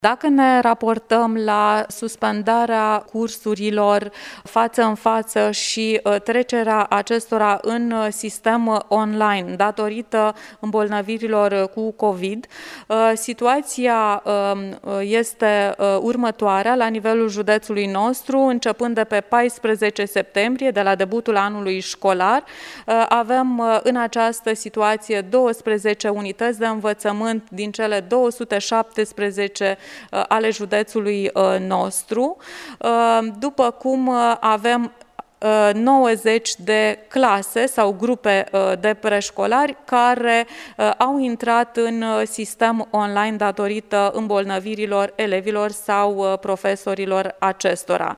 Dacă ne raportăm la suspendarea cursurilor față în față și trecerea acestora în sistem online datorită îmbolnăvirilor cu COVID, situația este următoarea la nivelul județului nostru. Începând de pe 14 septembrie, de la debutul anului școlar, avem în această situație 12 unități de învățământ din cele 217 ale județului nostru, după cum avem 90 de clase sau grupe de preșcolari care au intrat în sistem online datorită îmbolnăvirilor elevilor sau profesorilor acestora.